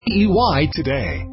EY today.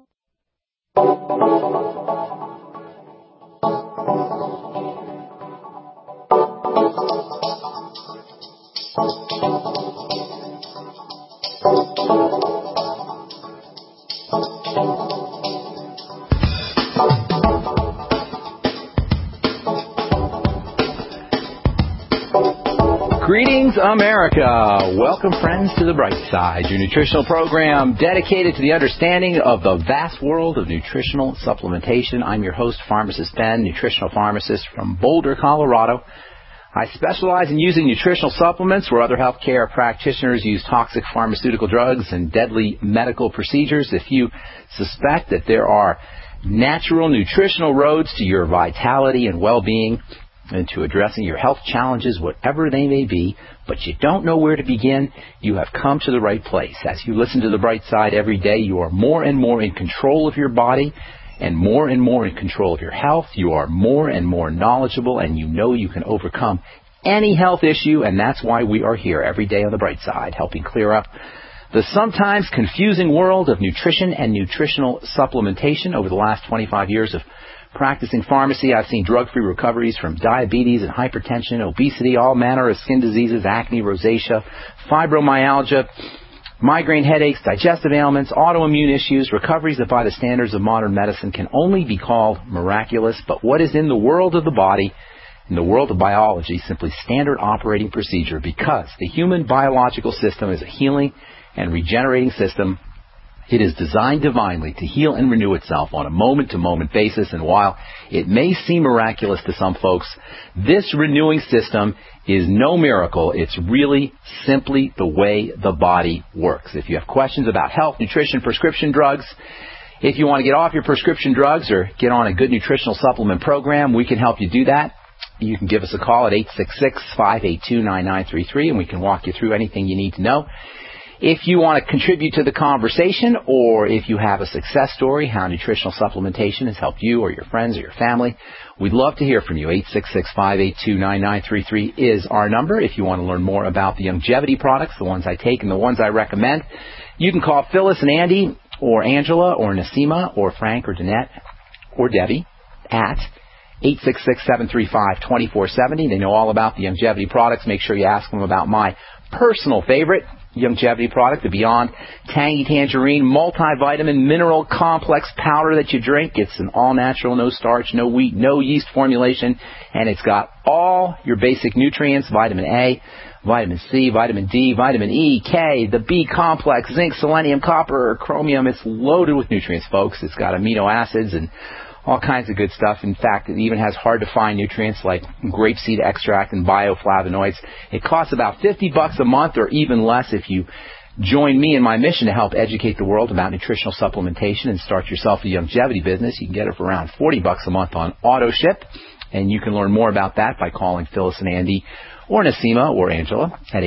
Greetings, America. Welcome, friends, to The Bright Side, your nutritional program dedicated to the understanding of the vast world of nutritional supplementation. I'm your host, Pharmacist Ben, nutritional pharmacist from Boulder, Colorado. I specialize in using nutritional supplements where other healthcare practitioners use toxic pharmaceutical drugs and deadly medical procedures. If you suspect that there are natural nutritional roads to your vitality and well-being, and to addressing your health challenges, whatever they may be, but you don't know where to begin, you have come to the right place. As you listen to The Bright Side every day, you are more and more in control of your body and more in control of your health. You are more and more knowledgeable, and you know you can overcome any health issue, and that's why we are here every day on The Bright Side, helping clear up the sometimes confusing world of nutrition and nutritional supplementation. Over the last 25 years of practicing pharmacy, I've seen drug-free recoveries from diabetes and hypertension, obesity, all manner of skin diseases, acne, rosacea, fibromyalgia, migraine headaches, digestive ailments, autoimmune issues, recoveries that by the standards of modern medicine can only be called miraculous. But what is in the world of the body, in the world of biology, simply standard operating procedure, because the human biological system is a healing and regenerating system. It is designed divinely to heal and renew itself on a moment-to-moment basis, and while it may seem miraculous to some folks, this renewing system is no miracle. It's really simply the way the body works. If you have questions about health, nutrition, prescription drugs, if you want to get off your prescription drugs or get on a good nutritional supplement program, we can help you do that. You can give us a call at 866-582-9933, and we can walk you through anything you need to know. If you want to contribute to the conversation, or if you have a success story, how nutritional supplementation has helped you or your friends or your family, we'd love to hear from you. 866-582-9933 is our number. If you want to learn more about the longevity products, the ones I take and the ones I recommend, you can call Phyllis and Andy, or Angela, or Nasima, or Frank, or Danette, or Debbie at 866-735-2470. They know all about the longevity products. Make sure you ask them about my personal favorite longevity product, the Beyond Tangy Tangerine multivitamin mineral complex powder that you drink. It's an all-natural, no starch, no wheat, no yeast formulation, and it's got all your basic nutrients: vitamin A, vitamin C, vitamin D, vitamin E, K, the B complex, zinc, selenium, copper, chromium. It's loaded with nutrients, folks. It's got amino acids and all kinds of good stuff. In fact, it even has hard-to-find nutrients like grapeseed extract and bioflavonoids. It costs about $50 a month, or even less if you join me in my mission to help educate the world about nutritional supplementation and start yourself a longevity business. You can get it for around $40 a month on auto ship, and you can learn more about that by calling Phyllis and Andy, or Nasima, or Angela at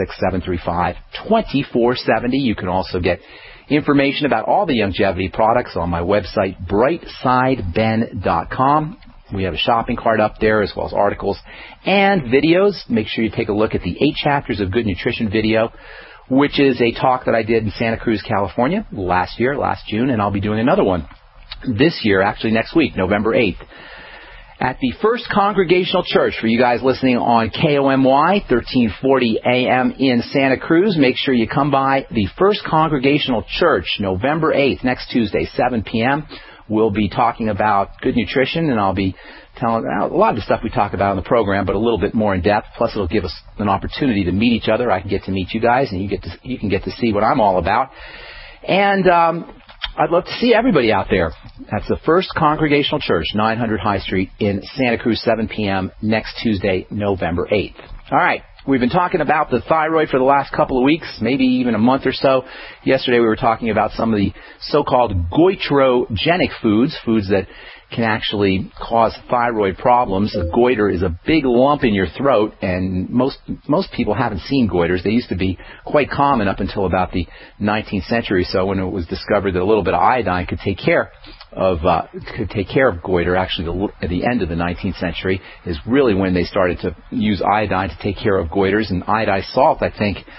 866-735-2470. You can also get information about all the longevity products on my website, brightsideben.com. We have a shopping cart up there, as well as articles and videos. Make sure you take a look at the 8 Chapters of Good Nutrition video, which is a talk that I did in Santa Cruz, California last June, and I'll be doing another one this year, actually next week, November 8th. At the First Congregational Church, for you guys listening on KOMY, 1340 AM in Santa Cruz. Make sure you come by the First Congregational Church, November 8th, next Tuesday, 7 p.m. We'll be talking about good nutrition, and I'll be telling a lot of the stuff we talk about in the program, but a little bit more in depth. Plus, it'll give us an opportunity to meet each other. I can get to meet you guys, and you can get to see what I'm all about. And I'd love to see everybody out there. That's the First Congregational Church, 900 High Street in Santa Cruz, 7 p.m. next Tuesday, November 8th. All right. We've been talking about the thyroid for the last couple of weeks, maybe even a month or so. Yesterday we were talking about some of the so-called goitrogenic foods that can actually cause thyroid problems. A goiter is a big lump in your throat, and most people haven't seen goiters. They used to be quite common up until about the 19th century, so when it was discovered that a little bit of iodine could take care of goiter. Actually, at the end of the 19th century is really when they started to use iodine to take care of goiters. And iodized salt, I think,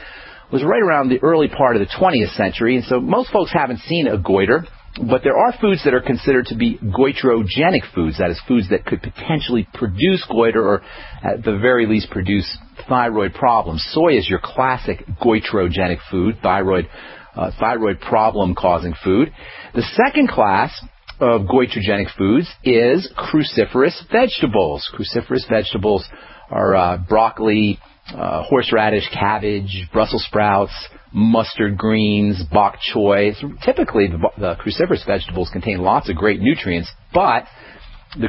was right around the early part of the 20th century, and so most folks haven't seen a goiter. But there are foods that are considered to be goitrogenic foods, that is, foods that could potentially produce goiter or at the very least produce thyroid problems. Soy is your classic goitrogenic food, thyroid problem-causing food. The second class of goitrogenic foods is cruciferous vegetables. Cruciferous vegetables are broccoli, horseradish, cabbage, Brussels sprouts, mustard greens, bok choy. So typically, the cruciferous vegetables contain lots of great nutrients, but the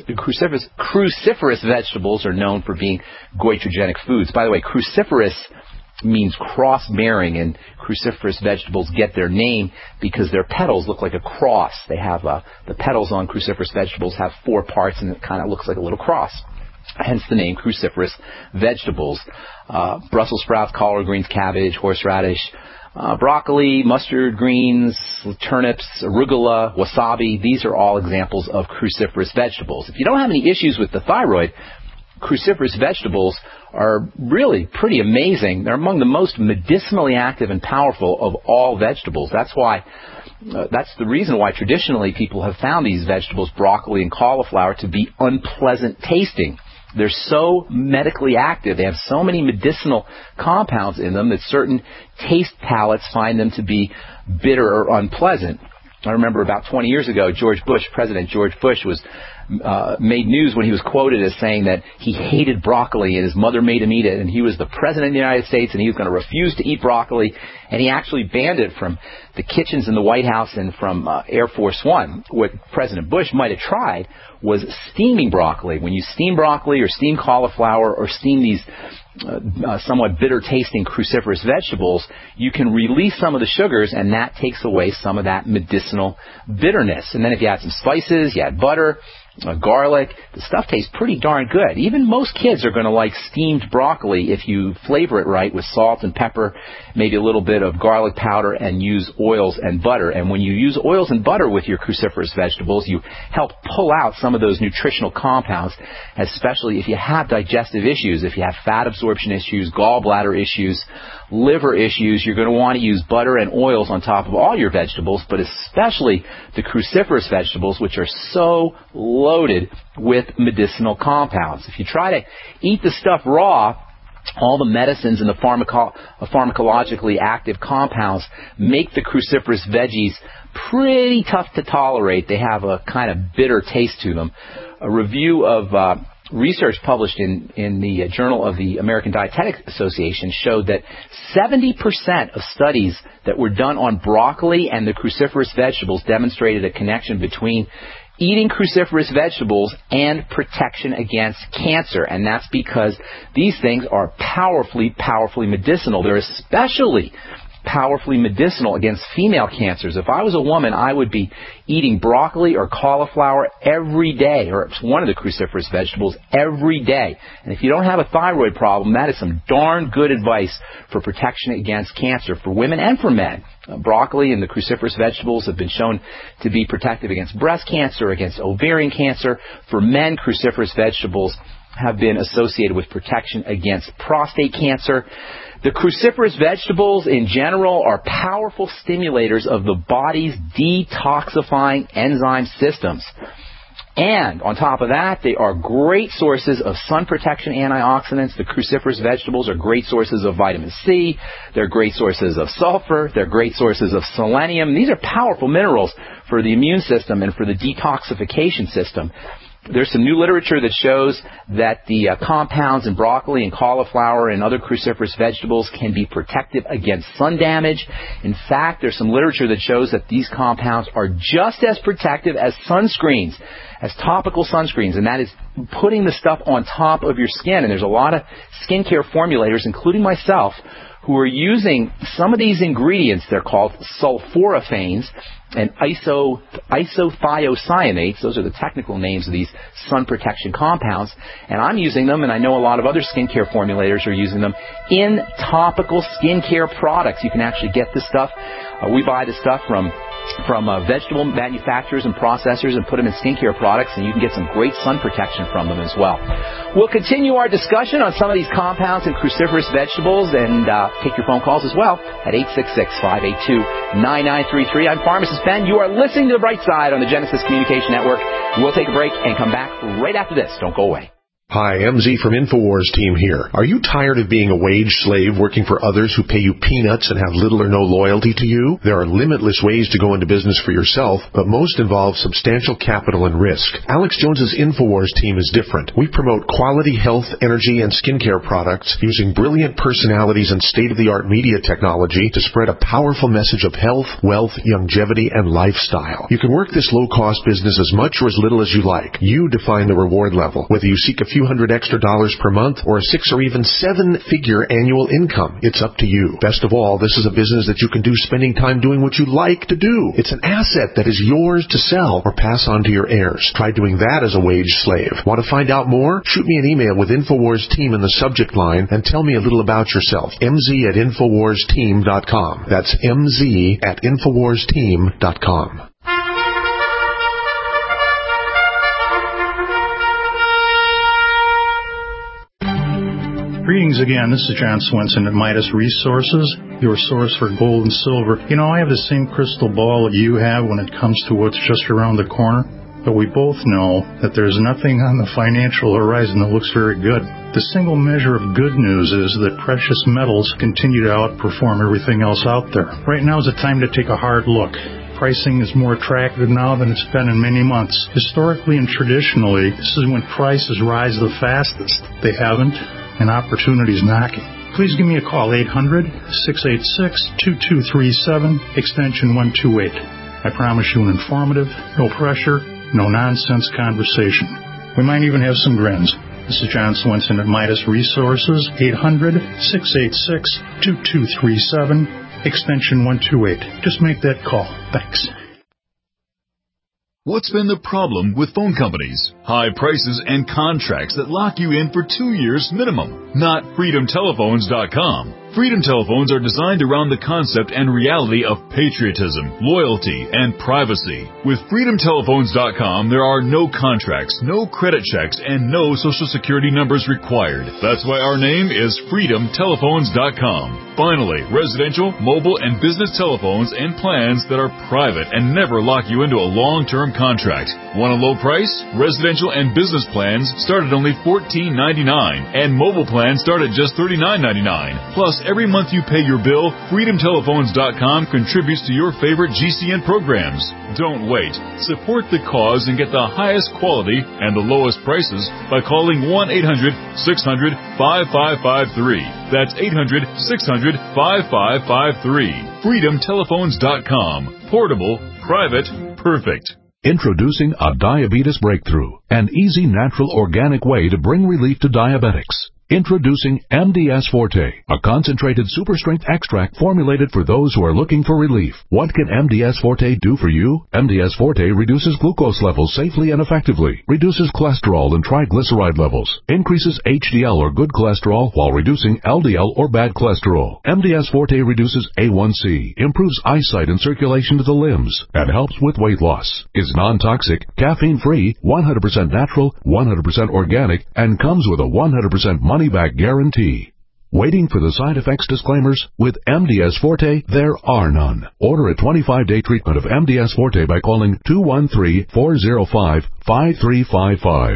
cruciferous vegetables are known for being goitrogenic foods. By the way, cruciferous means cross-bearing, and cruciferous vegetables get their name because their petals look like a cross. They have the petals on cruciferous vegetables have 4 parts, and it kind of looks like a little cross. Hence the name cruciferous vegetables. Brussels sprouts, collard greens, cabbage, horseradish, broccoli, mustard greens, turnips, arugula, wasabi. These are all examples of cruciferous vegetables. If you don't have any issues with the thyroid, cruciferous vegetables are really pretty amazing. They're among the most medicinally active and powerful of all vegetables. That's the reason why traditionally people have found these vegetables, broccoli and cauliflower, to be unpleasant tasting. They're so medically active. They have so many medicinal compounds in them that certain taste palates find them to be bitter or unpleasant. I remember about 20 years ago, President George Bush made news when he was quoted as saying that he hated broccoli and his mother made him eat it, and he was the President of the United States and he was going to refuse to eat broccoli, and he actually banned it from the kitchens in the White House and from Air Force One. What President Bush might have tried was steaming broccoli. When you steam broccoli or steam cauliflower or steam these somewhat bitter-tasting cruciferous vegetables, you can release some of the sugars, and that takes away some of that medicinal bitterness. And then if you add some spices, you add butter, garlic, the stuff tastes pretty darn good. Even most kids are going to like steamed broccoli if you flavor it right with salt and pepper, maybe a little bit of garlic powder, and use oils and butter. And when you use oils and butter with your cruciferous vegetables, you help pull out some of those nutritional compounds, especially if you have digestive issues, if you have fat absorption issues, gallbladder issues, liver issues. You're going to want to use butter and oils on top of all your vegetables, but especially the cruciferous vegetables, which are so loaded with medicinal compounds. If you try to eat the stuff raw, all the medicines and the pharmacologically active compounds make the cruciferous veggies pretty tough to tolerate. They have a kind of bitter taste to them. A review of research published in the Journal of the American Dietetic Association showed that 70% of studies that were done on broccoli and the cruciferous vegetables demonstrated a connection between eating cruciferous vegetables and protection against cancer. And that's because these things are powerfully medicinal. They're especially powerfully medicinal against female cancers. If I was a woman, I would be eating broccoli or cauliflower every day, or one of the cruciferous vegetables every day. And if you don't have a thyroid problem, that is some darn good advice for protection against cancer for women and for men. Broccoli and the cruciferous vegetables have been shown to be protective against breast cancer, against ovarian cancer. For men, cruciferous vegetables have been associated with protection against prostate cancer. The cruciferous vegetables in general are powerful stimulators of the body's detoxifying enzyme systems. And on top of that, they are great sources of sun protection antioxidants. The cruciferous vegetables are great sources of vitamin C. They're great sources of sulfur. They're great sources of selenium. These are powerful minerals for the immune system and for the detoxification system. There's some new literature that shows that the compounds in broccoli and cauliflower and other cruciferous vegetables can be protective against sun damage. In fact, there's some literature that shows that these compounds are just as protective as sunscreens, as topical sunscreens, and that is putting the stuff on top of your skin. And there's a lot of skincare formulators, including myself, who are using some of these ingredients. They're called sulforaphanes and isothiocyanates. Those are the technical names of these sun protection compounds. And I'm using them, and I know a lot of other skincare formulators are using them in topical skincare products. You can actually get this stuff. We buy this stuff from from vegetable manufacturers and processors and put them in skincare products, and you can get some great sun protection from them as well. We'll continue our discussion on some of these compounds in cruciferous vegetables and take your phone calls as well at 866-582-9933. I'm Pharmacist Ben. You are listening to The Bright Side on the Genesis Communication Network. We'll take a break and come back right after this. Don't go away. Hi, MZ from InfoWars team here. Are you tired of being a wage slave working for others who pay you peanuts and have little or no loyalty to you? There are limitless ways to go into business for yourself, but most involve substantial capital and risk. Alex Jones's InfoWars team is different. We promote quality health, energy, and skincare products using brilliant personalities and state-of-the-art media technology to spread a powerful message of health, wealth, longevity, and lifestyle. You can work this low-cost business as much or as little as you like. You define the reward level, whether you seek a few $100 extra per month or a 6 or even 7-figure annual income. It's up to you. Best of all, this is a business that you can do spending time doing what you like to do. It's an asset that is yours to sell or pass on to your heirs. Try doing that as a wage slave. Want to find out more? Shoot me an email with InfoWars Team in the subject line and tell me a little about yourself. mz@InfoWarsTeam.com. That's mz@InfoWarsTeam.com. Greetings again. This is John Swenson at Midas Resources, your source for gold and silver. You know, I have the same crystal ball that you have when it comes to what's just around the corner, but we both know that there's nothing on the financial horizon that looks very good. The single measure of good news is that precious metals continue to outperform everything else out there. Right now is the time to take a hard look. Pricing is more attractive now than it's been in many months. Historically and traditionally, this is when prices rise the fastest. They haven't, and opportunity's knocking. Please give me a call, 800-686-2237, extension 128. I promise you an informative, no pressure, no nonsense conversation. We might even have some grins. This is John Swenson at Midas Resources, 800-686-2237, extension 128. Just make that call. Thanks. What's been the problem with phone companies? High prices and contracts that lock you in for 2 years minimum. Not FreedomTelephones.com. Freedom Telephones are designed around the concept and reality of patriotism, loyalty, and privacy. With FreedomTelephones.com, there are no contracts, no credit checks, and no Social Security numbers required. That's why our name is FreedomTelephones.com. Finally, residential, mobile, and business telephones and plans that are private and never lock you into a long-term contract. Want a low price? Residential and business plans start at only $14.99, and mobile plans start at just $39.99. Plus, every month you pay your bill, FreedomTelephones.com contributes to your favorite GCN programs. Don't wait. Support the cause and get the highest quality and the lowest prices by calling 1-800-600-5553. That's 800-600-5553. FreedomTelephones.com. Portable, private, perfect. Introducing a diabetes breakthrough, an easy, natural, organic way to bring relief to diabetics. Introducing MDS Forte, a concentrated super-strength extract formulated for those who are looking for relief. What can MDS Forte do for you? MDS Forte reduces glucose levels safely and effectively, reduces cholesterol and triglyceride levels, increases HDL or good cholesterol while reducing LDL or bad cholesterol. MDS Forte reduces A1C, improves eyesight and circulation to the limbs, and helps with weight loss. Is non-toxic, caffeine-free, 100% natural, 100% organic, and comes with a 100% money-back guarantee. Waiting for the side effects disclaimers? With MDS Forte, there are none. Order a 25-day treatment of MDS Forte by calling 213-405-5355,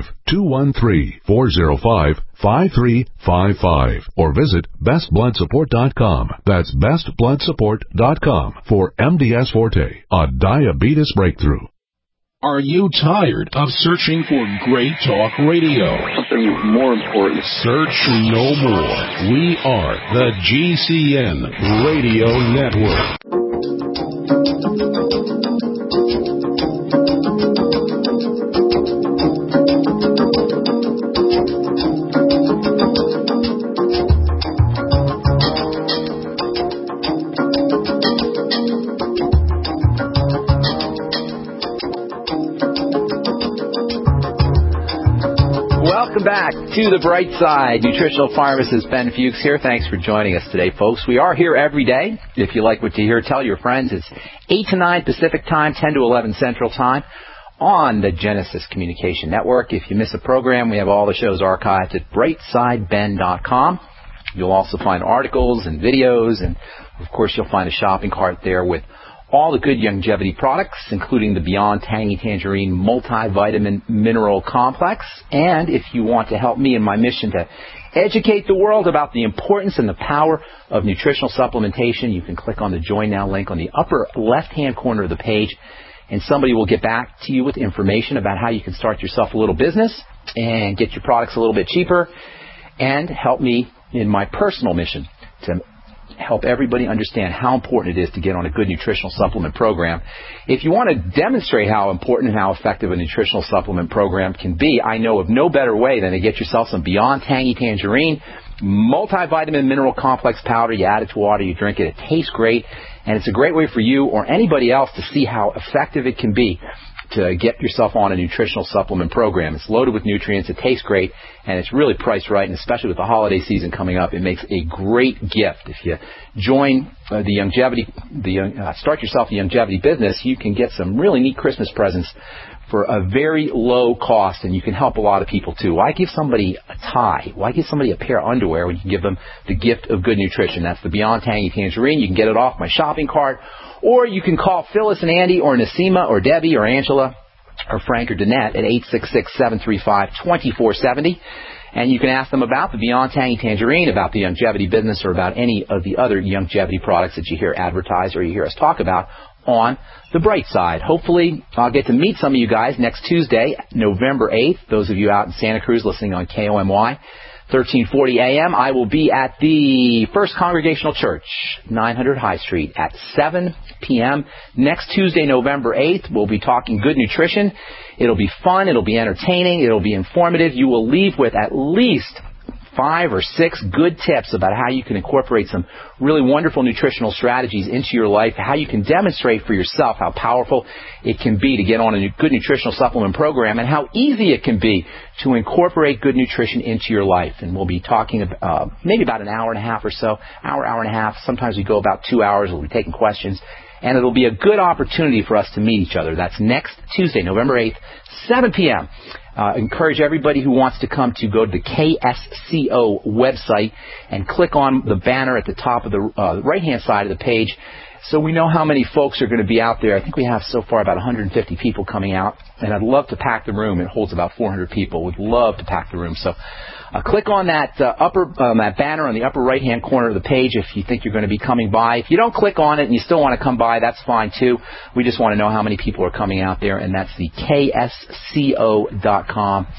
213-405-5355, or visit bestbloodsupport.com. That's bestbloodsupport.com for MDS Forte, a diabetes breakthrough. Are you tired of searching for great talk radio? Something more important. Search no more. We are the GCN Radio Network. back to the bright side. Nutritional pharmacist Ben Fuchs here. Thanks for joining us today, folks. We are here every day. If you like what you hear, tell your friends. It's 8 to 9 Pacific Time, 10 to 11 Central Time on the Genesis Communication Network. If you miss a program, we have all the shows archived at brightsideben.com. You'll also find articles and videos, and, of course, you'll find a shopping cart there with all the good longevity products, including the Beyond Tangy Tangerine Multivitamin Mineral Complex. And if you want to help me in my mission to educate the world about the importance and the power of nutritional supplementation, you can click on the Join Now link on the upper left-hand corner of the page, and somebody will get back to you with information about how you can start yourself a little business and get your products a little bit cheaper and help me in my personal mission to help everybody understand how important it is to get on a good nutritional supplement program. If you want to demonstrate how important and how effective a nutritional supplement program can be, I know of no better way than to get yourself some Beyond Tangy Tangerine Multivitamin Mineral Complex powder. You add it to water, you drink it. It tastes great, and it's a great way for you or anybody else to see how effective it can be to get yourself on a nutritional supplement program. It's loaded with nutrients, it tastes great, and it's really priced right, and especially with the holiday season coming up, it makes a great gift. If you join start yourself a longevity business, you can get some really neat Christmas presents for a very low cost, and you can help a lot of people too. Why give somebody a tie? Why give somebody a pair of underwear when you can give them the gift of good nutrition? That's the Beyond Tangy Tangerine. You can get it off my shopping cart, or you can call Phyllis and Andy or Nasima or Debbie or Angela or Frank or Danette at 866-735-2470. And you can ask them about the Beyond Tangy Tangerine, about the longevity business, or about any of the other longevity products that you hear advertised or you hear us talk about on the bright side. Hopefully, I'll get to meet some of you guys next Tuesday, November 8th. Those of you out in Santa Cruz listening on KOMY, 1340 AM, I will be at the First Congregational Church, 900 High Street, at 7 p.m. next Tuesday, November 8th. We'll be talking good nutrition. It'll be fun. It'll be entertaining. It'll be informative. You will leave with at least 5 or 6 good tips about how you can incorporate some really wonderful nutritional strategies into your life, how you can demonstrate for yourself how powerful it can be to get on a good nutritional supplement program, and how easy it can be to incorporate good nutrition into your life. And we'll be talking maybe about an hour and a half or so, hour and a half. Sometimes we go about 2 hours. We'll be taking questions. And it'll be a good opportunity for us to meet each other. That's next Tuesday, November 8th, 7 p.m. Encourage everybody who wants to come to go to the KSCO website and click on the banner at the top of the right-hand side of the page so we know how many folks are going to be out there. I think we have so far about 150 people coming out, and I'd love to pack the room. It holds about 400 people. We'd love to pack the room. So click on that that banner on the upper right-hand corner of the page if you think you're going to be coming by. If you don't click on it and you still want to come by, that's fine too. We just want to know how many people are coming out there, and that's the KSCO.com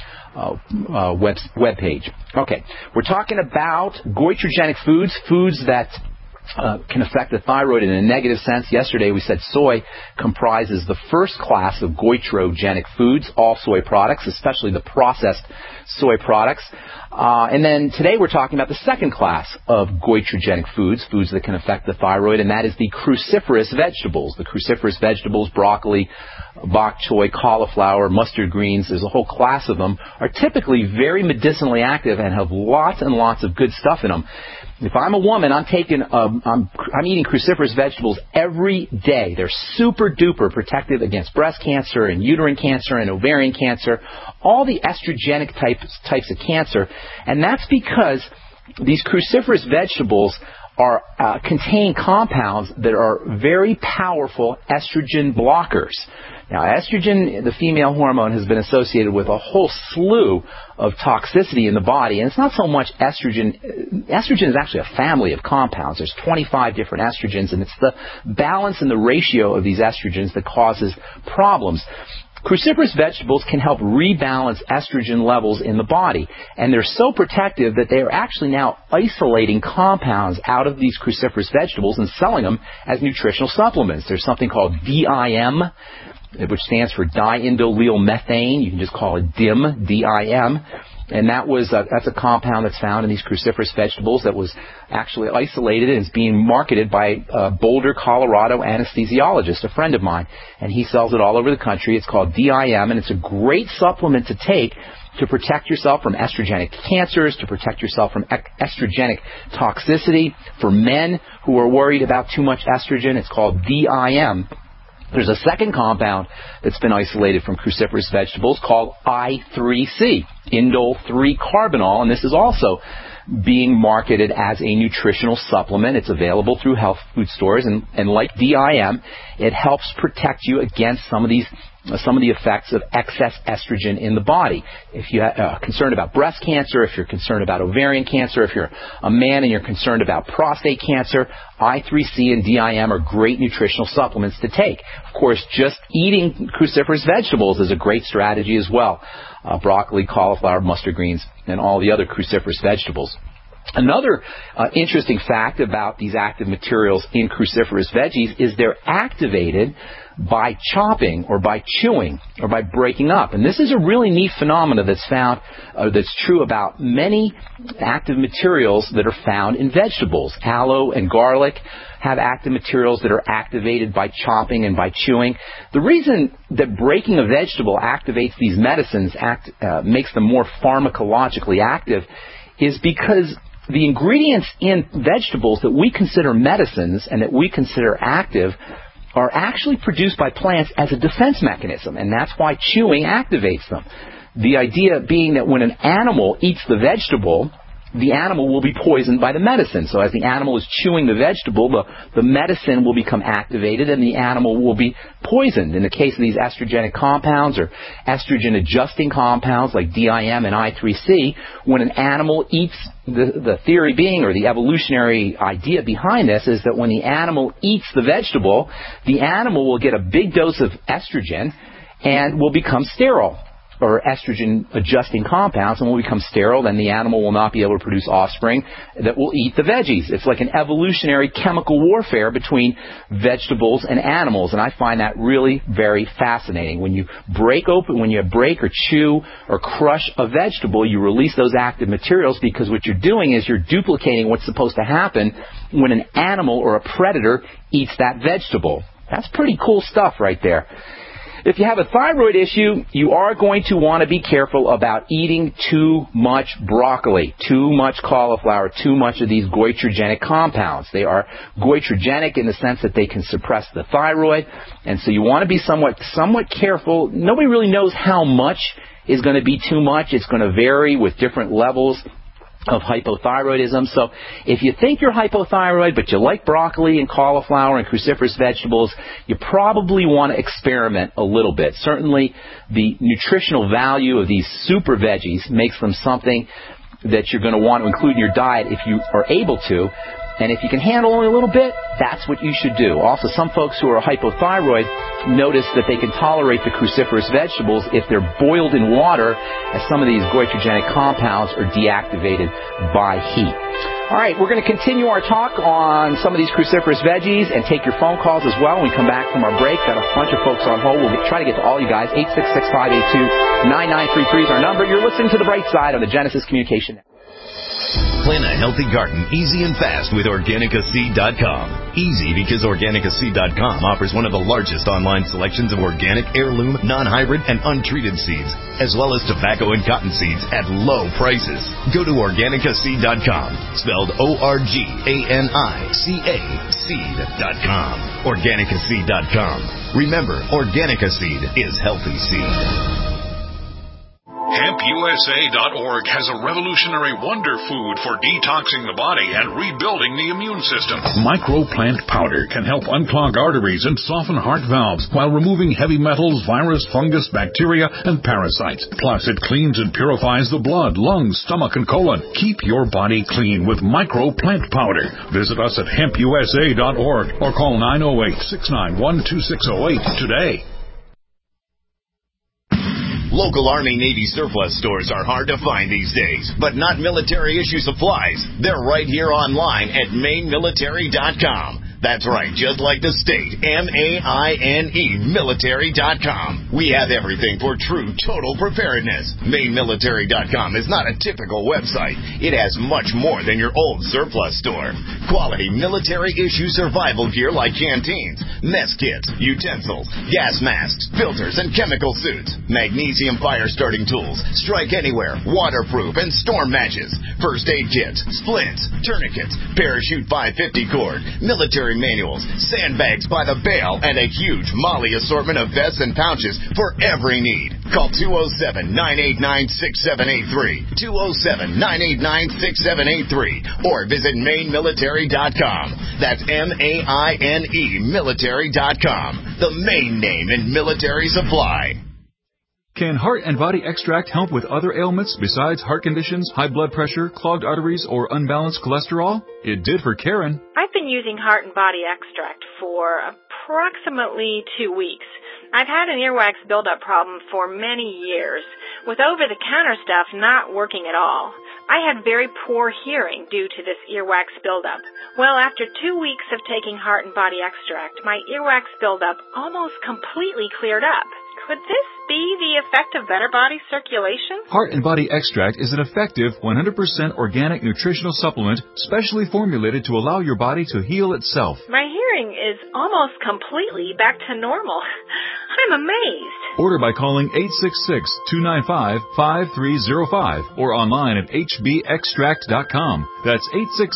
web page. Okay, we're talking about goitrogenic foods that can affect the thyroid in a negative sense. Yesterday we said soy comprises the first class of goitrogenic foods, all soy products, especially the processed soy products. And then today we're talking about the second class of goitrogenic foods that can affect the thyroid, and that is the cruciferous vegetables. The cruciferous vegetables, broccoli, bok choy, cauliflower, mustard greens, there's a whole class of them, are typically very medicinally active and have lots and lots of good stuff in them. If I'm a woman, I'm eating cruciferous vegetables every day. They're super duper protective against breast cancer and uterine cancer and ovarian cancer, all the estrogenic types of cancer, and that's because these cruciferous vegetables contain compounds that are very powerful estrogen blockers. Now, estrogen, the female hormone, has been associated with a whole slew of toxicity in the body, and it's not so much estrogen. Estrogen is actually a family of compounds. There's 25 different estrogens, and it's the balance and the ratio of these estrogens that causes problems. Cruciferous vegetables can help rebalance estrogen levels in the body, and they're so protective that they are actually now isolating compounds out of these cruciferous vegetables and selling them as nutritional supplements. There's something called DIM, which stands for diindolylmethane. You can just call it DIM, D-I-M. And that's a compound that's found in these cruciferous vegetables that was actually isolated and is being marketed by a Boulder, Colorado anesthesiologist, a friend of mine. And he sells it all over the country. It's called DIM, and it's a great supplement to take to protect yourself from estrogenic cancers, to protect yourself from estrogenic toxicity. For men who are worried about too much estrogen, it's called DIM. There's a second compound that's been isolated from cruciferous vegetables called I3C, indole 3-carbinol, and this is also being marketed as a nutritional supplement. It's available through health food stores, and like DIM, it helps protect you against some of the effects of excess estrogen in the body. If you're concerned about breast cancer, if you're concerned about ovarian cancer, if you're a man and you're concerned about prostate cancer, I3C and DIM are great nutritional supplements to take. Of course, just eating cruciferous vegetables is a great strategy as well. Broccoli, cauliflower, mustard greens, and all the other cruciferous vegetables. Another interesting fact about these active materials in cruciferous veggies is they're activated by chopping or by chewing or by breaking up. And this is a really neat phenomena that's found, that's true about many active materials that are found in vegetables. Aloe and garlic have active materials that are activated by chopping and by chewing. The reason that breaking a vegetable activates these medicines, makes them more pharmacologically active, is because the ingredients in vegetables that we consider medicines and that we consider active are actually produced by plants as a defense mechanism, and that's why chewing activates them. The idea being that when an animal eats the vegetable, the animal will be poisoned by the medicine. So as the animal is chewing the vegetable, the medicine will become activated and the animal will be poisoned. In the case of these estrogenic compounds or estrogen-adjusting compounds like DIM and I3C, when an animal eats, the theory being, or the evolutionary idea behind this, is that when the animal eats the vegetable, the animal will get a big dose of estrogen and will become sterile, or estrogen-adjusting compounds, and will become sterile. Then the animal will not be able to produce offspring that will eat the veggies. It's like an evolutionary chemical warfare between vegetables and animals, and I find that really very fascinating. When you break or chew or crush a vegetable, you release those active materials, because what you're doing is you're duplicating what's supposed to happen when an animal or a predator eats that vegetable. That's pretty cool stuff right there. If you have a thyroid issue, you are going to want to be careful about eating too much broccoli, too much cauliflower, too much of these goitrogenic compounds. They are goitrogenic in the sense that they can suppress the thyroid, and so you want to be somewhat careful. Nobody really knows how much is going to be too much. It's going to vary with different levels of hypothyroidism. So if you think you're hypothyroid, but you like broccoli and cauliflower and cruciferous vegetables, you probably want to experiment a little bit. Certainly the nutritional value of these super veggies makes them something that you're going to want to include in your diet if you are able to. And if you can handle only a little bit, that's what you should do. Also, some folks who are hypothyroid notice that they can tolerate the cruciferous vegetables if they're boiled in water, as some of these goitrogenic compounds are deactivated by heat. All right, we're going to continue our talk on some of these cruciferous veggies and take your phone calls as well when we come back from our break. Got a bunch of folks on hold. We'll try to get to all you guys. 866-582-9933 is our number. You're listening to The Bright Side on the Genesis Communication Network. Plan a healthy garden easy and fast with Organicaseed.com. Easy because Organicaseed.com offers one of the largest online selections of organic, heirloom, non-hybrid, and untreated seeds, as well as tobacco and cotton seeds at low prices. Go to Organicaseed.com, spelled O-R-G-A-N-I-C-A, seed.com. Organicaseed.com. Remember, Organica Seed is healthy seed. HempUSA.org has a revolutionary wonder food for detoxing the body and rebuilding the immune system. Microplant powder can help unclog arteries and soften heart valves while removing heavy metals, virus, fungus, bacteria, and parasites. Plus, it cleans and purifies the blood, lungs, stomach, and colon. Keep your body clean with Microplant powder. Visit us at HempUSA.org or call 908-691-2608 today. Local Army-Navy surplus stores are hard to find these days, but not military-issue supplies. They're right here online at MainMilitary.com. That's right, just like the state, MAINE, military.com. We have everything for true total preparedness. MaineMilitary.com is not a typical website. It has much more than your old surplus store. Quality military-issue survival gear like canteens, mess kits, utensils, gas masks, filters, and chemical suits, magnesium fire-starting tools, strike anywhere, waterproof, and storm matches, first aid kits, splints, tourniquets, parachute 550 cord, military manuals, sandbags by the bale, and a huge Molly assortment of vests and pouches for every need. Call 207-989-6783, 207-989-6783, or visit MaineMilitary.com. That's MAINE military.com, the Maine name in military supply. Can Heart and Body Extract help with other ailments besides heart conditions, high blood pressure, clogged arteries, or unbalanced cholesterol? It did for Karen. I've been using Heart and Body Extract for approximately 2 weeks. I've had an earwax buildup problem for many years, with over-the-counter stuff not working at all. I had very poor hearing due to this earwax buildup. Well, after 2 weeks of taking Heart and Body Extract, my earwax buildup almost completely cleared up. Could this be the effect of better body circulation? Heart and Body Extract is an effective 100% organic nutritional supplement specially formulated to allow your body to heal itself. My hearing is almost completely back to normal. I'm amazed. Order by calling 866-295-5305 or online at hbextract.com. That's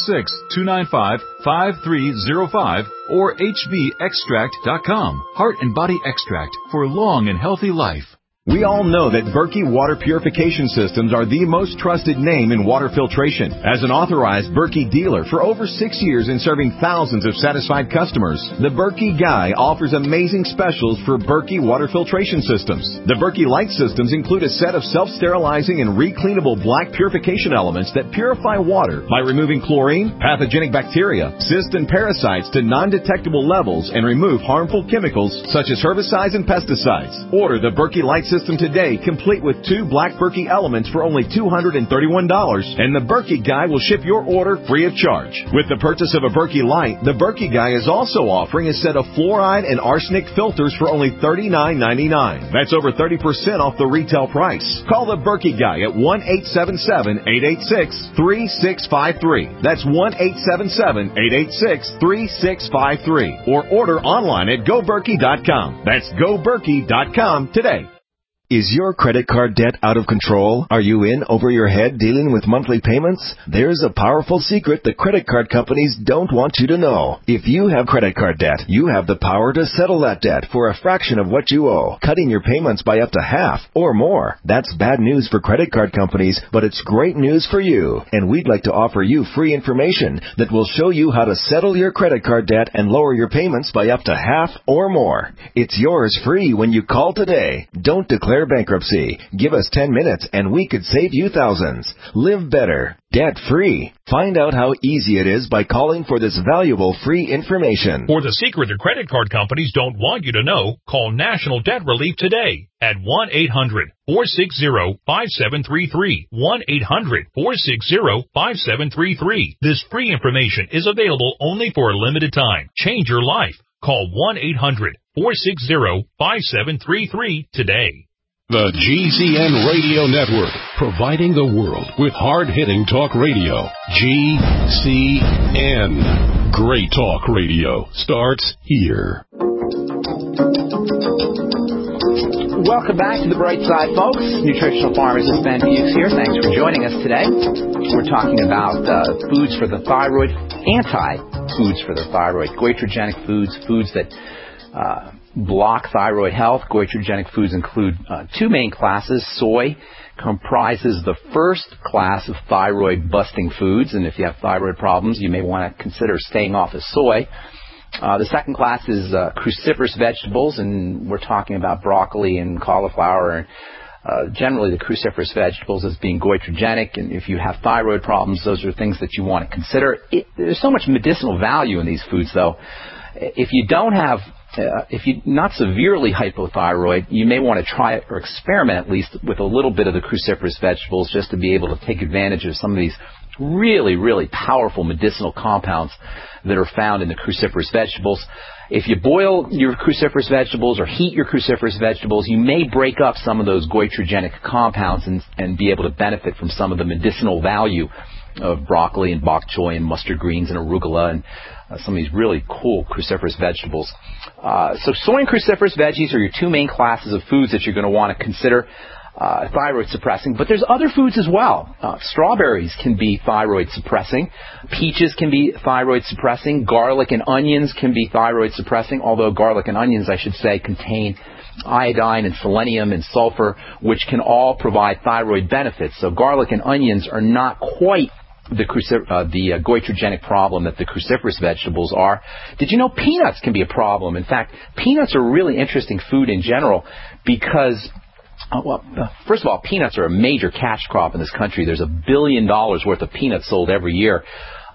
866-295-5305 or hbextract.com. Heart and Body Extract for long and healthy life. We all know that Berkey Water Purification Systems are the most trusted name in water filtration. As an authorized Berkey dealer for over 6 years and serving thousands of satisfied customers, the Berkey Guy offers amazing specials for Berkey Water Filtration Systems. The Berkey Light Systems include a set of self-sterilizing and recleanable black purification elements that purify water by removing chlorine, pathogenic bacteria, cysts, and parasites to non-detectable levels and remove harmful chemicals such as herbicides and pesticides. Order the Berkey Light System today, complete with 2 black Berkey elements for only $231, and the Berkey Guy will ship your order free of charge. With the purchase of a Berkey Light, the Berkey Guy is also offering a set of fluoride and arsenic filters for only $39.99. That's over 30% off the retail price. Call the Berkey Guy at 1-877-886-3653. That's 1-877-886-3653. Or order online at GoBerkey.com. That's GoBerkey.com today. Is your credit card debt out of control? Are you in over your head dealing with monthly payments? There's a powerful secret the credit card companies don't want you to know. If you have credit card debt, you have the power to settle that debt for a fraction of what you owe, cutting your payments by up to half or more. That's bad news for credit card companies, but it's great news for you. And we'd like to offer you free information that will show you how to settle your credit card debt and lower your payments by up to half or more. It's yours free when you call today. Don't declare bankruptcy. Give us 10 minutes and we could save you thousands. Live better, debt-free. Find out how easy it is by calling for this valuable free information. For the secret the credit card companies don't want you to know, call National Debt Relief today at 1-800-460-5733. 1-800-460-5733. This free information is available only for a limited time. Change your life. Call 1-800-460-5733 today. The GCN Radio Network, providing the world with hard-hitting talk radio. GCN. Great talk radio starts here. Welcome back to the Bright Side, folks. Nutritional pharmacist Ben Hughes here. Thanks for joining us today. We're talking about foods for the thyroid, anti-foods for the thyroid, goitrogenic foods, foods that block thyroid health. Goitrogenic foods include 2 main classes. Soy comprises the first class of thyroid-busting foods, and if you have thyroid problems, you may want to consider staying off of soy. The second class is cruciferous vegetables, and we're talking about broccoli and cauliflower, and generally the cruciferous vegetables as being goitrogenic, and if you have thyroid problems, those are things that you want to consider. There's so much medicinal value in these foods, though. If you don't have if you're not severely hypothyroid, you may want to try it or experiment at least with a little bit of the cruciferous vegetables just to be able to take advantage of some of these really, really powerful medicinal compounds that are found in the cruciferous vegetables. If you boil your cruciferous vegetables or heat your cruciferous vegetables, you may break up some of those goitrogenic compounds and be able to benefit from some of the medicinal value of broccoli and bok choy and mustard greens and arugula and some of these really cool cruciferous vegetables. So soy and cruciferous veggies are your two main classes of foods that you're going to want to consider thyroid suppressing, but there's other foods as well. Strawberries can be thyroid suppressing. Peaches can be thyroid suppressing. Garlic and onions can be thyroid suppressing, although garlic and onions, I should say, contain iodine and selenium and sulfur, which can all provide thyroid benefits. So garlic and onions are not quite the goitrogenic problem that the cruciferous vegetables are. Did you know peanuts can be a problem? In fact, peanuts are a really interesting food in general because first of all, peanuts are a major cash crop in this country. There's $1 billion worth of peanuts sold every year,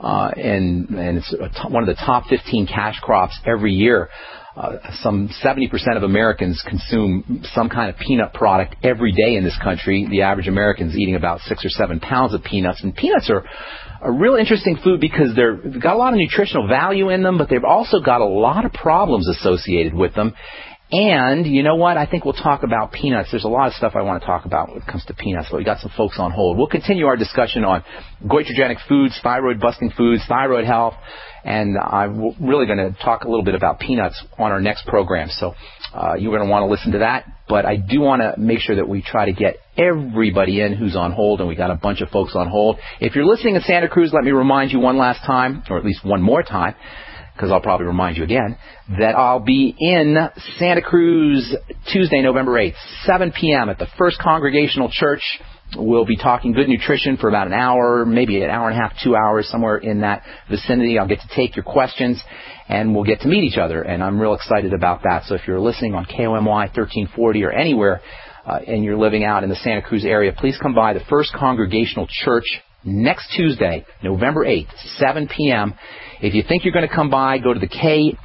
and it's one of the top 15 cash crops every year. Some 70% of Americans consume some kind of peanut product every day in this country. The average American is eating about 6 or 7 pounds of peanuts. And peanuts are a real interesting food because they've got a lot of nutritional value in them, but they've also got a lot of problems associated with them. And you know what? I think we'll talk about peanuts. There's a lot of stuff I want to talk about when it comes to peanuts, but we got some folks on hold. We'll continue our discussion on goitrogenic foods, thyroid-busting foods, thyroid health, and I'm really going to talk a little bit about peanuts on our next program. So you're going to want to listen to that, but I do want to make sure that we try to get everybody in who's on hold, and we got a bunch of folks on hold. If you're listening in Santa Cruz, let me remind you one last time, or at least one more time, because I'll probably remind you again, that I'll be in Santa Cruz Tuesday, November 8th, 7 p.m. at the First Congregational Church. We'll be talking good nutrition for about an hour, maybe an hour and a half, 2 hours, somewhere in that vicinity. I'll get to take your questions, and we'll get to meet each other, and I'm real excited about that. So if you're listening on KOMY 1340 or anywhere, and you're living out in the Santa Cruz area, please come by the First Congregational Church next Tuesday, November 8th, 7 p.m. If you think you're going to come by, go to the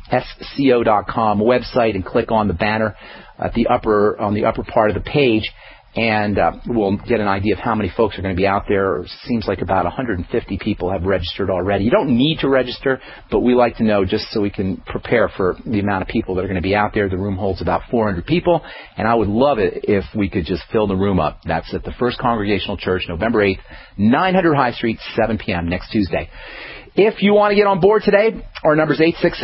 ksco.com website and click on the banner on the upper part of the page, and we'll get an idea of how many folks are going to be out there. It seems like about 150 people have registered already. You don't need to register, but we like to know just so we can prepare for the amount of people that are going to be out there. The room holds about 400 people, and I would love it if we could just fill the room up. That's at the First Congregational Church, November 8th, 900 High Street, 7 p.m. next Tuesday. If you want to get on board today, our number is